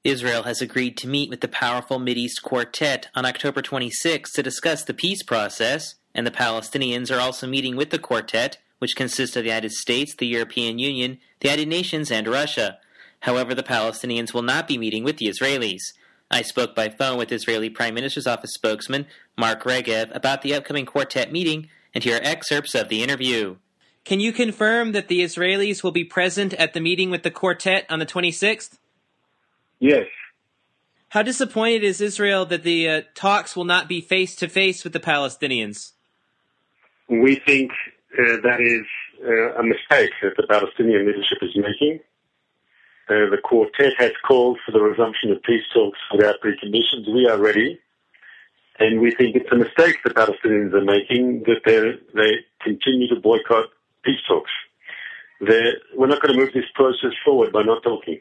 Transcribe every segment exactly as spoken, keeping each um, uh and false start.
Israel has agreed to meet with the powerful Mideast Quartet on October twenty-sixth to discuss the peace process, and the Palestinians are also meeting with the quartet, which consists of the United States, the European Union, the United Nations, and Russia. However, the Palestinians will not be meeting with the Israelis. I spoke by phone with Israeli Prime Minister's Office spokesman Mark Regev about the upcoming quartet meeting, and here are excerpts of the interview. Can you confirm that the Israelis will be present at the meeting with the quartet on the twenty-sixth? Yes. How disappointed is Israel that the uh, talks will not be face-to-face with the Palestinians? We think uh, that is uh, a mistake that the Palestinian leadership is making. Uh, the quartet has called for the resumption of peace talks without preconditions. We are ready. And we think it's a mistake the Palestinians are making that they continue to boycott peace talks. They're, we're not going to move this process forward by not talking.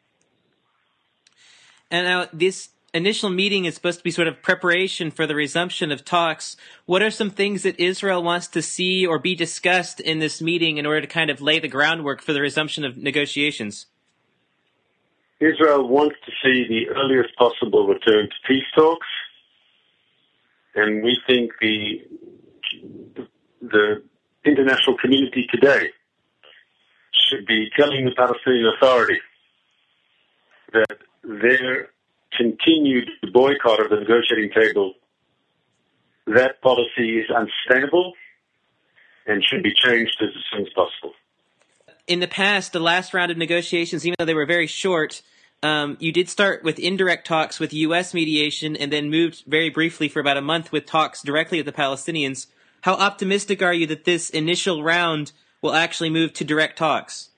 And now this initial meeting is supposed to be sort of preparation for the resumption of talks. What are some things that Israel wants to see or be discussed in this meeting in order to kind of lay the groundwork for the resumption of negotiations? Israel wants to see the earliest possible return to peace talks. And we think the the international community today should be telling the Palestinian Authority that their continued boycott of the negotiating table, that policy is unsustainable and should be changed as soon as possible. In the past, the last round of negotiations, even though they were very short, um, you did start with indirect talks with U S mediation and then moved very briefly for about a month with talks directly with the Palestinians. How optimistic are you that this initial round will actually move to direct talks?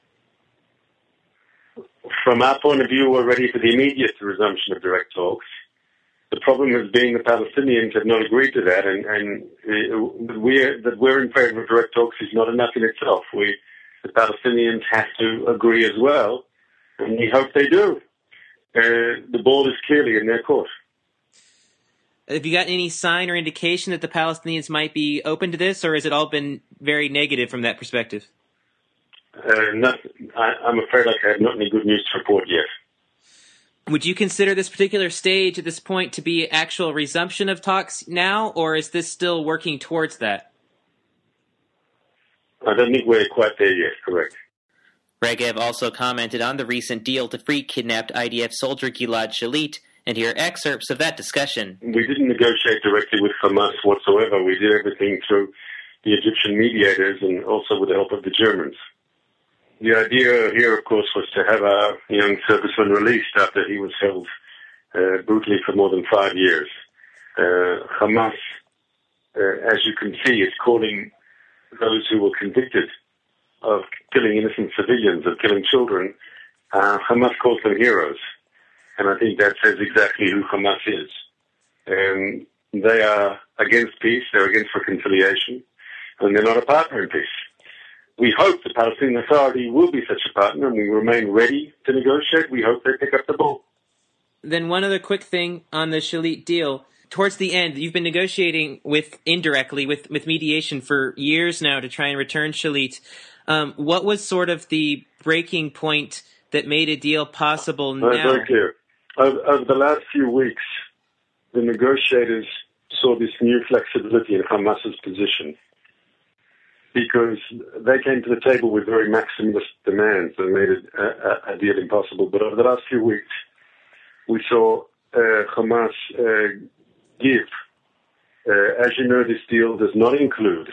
From our point of view, we're ready for the immediate resumption of direct talks. The problem has been the Palestinians have not agreed to that, and, and uh, we're, that we're in favor of direct talks is not enough in itself. We, the Palestinians have to agree as well, and we hope they do. Uh, the ball is clearly in their court. Have you got any sign or indication that the Palestinians might be open to this, or has it all been very negative from that perspective? Uh, not, I, I'm afraid like I have not any good news to report yet. Would you consider this particular stage at this point to be actual resumption of talks now, or is this still working towards that? I don't think we're quite there yet, correct. Regev also commented on the recent deal to free kidnapped I D F soldier Gilad Shalit, and here are excerpts of that discussion. We didn't negotiate directly with Hamas whatsoever. We did everything through the Egyptian mediators and also with the help of the Germans. The idea here, of course, was to have our young serviceman released after he was held uh, brutally for more than five years. Uh, Hamas, uh, as you can see, is calling those who were convicted of killing innocent civilians, of killing children. Uh, Hamas calls them heroes. And I think that says exactly who Hamas is. Um, they are against peace, they're against reconciliation, and they're not a partner in peace. We hope the Palestinian Authority will be such a partner, and we remain ready to negotiate. We hope they pick up the ball. Then one other quick thing on the Shalit deal. Towards the end, you've been negotiating with indirectly with, with mediation for years now to try and return Shalit. Um, what was sort of the breaking point that made a deal possible now? Uh, very clear. Over, over the last few weeks, the negotiators saw this new flexibility in Hamas's position, because they came to the table with very maximalist demands that made it a, a, a deal impossible. But over the last few weeks, we saw uh, Hamas uh, give. Uh, as you know, this deal does not include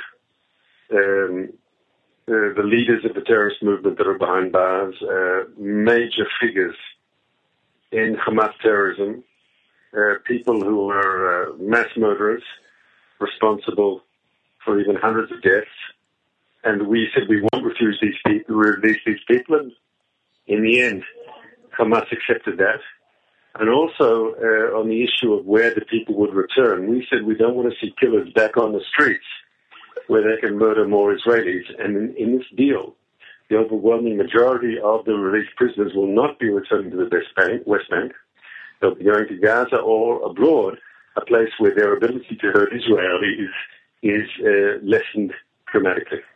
um, uh, the leaders of the terrorist movement that are behind bars, uh, major figures in Hamas terrorism, uh, people who are uh, mass murderers, responsible for even hundreds of deaths. And we said we won't refuse these people, release these people, and in the end, Hamas accepted that. And also, uh, on the issue of where the people would return, we said we don't want to see killers back on the streets where they can murder more Israelis. And in, in this deal, the overwhelming majority of the released prisoners will not be returning to the West Bank. West Bank. They'll be going to Gaza or abroad, a place where their ability to hurt Israel is, is uh, lessened dramatically.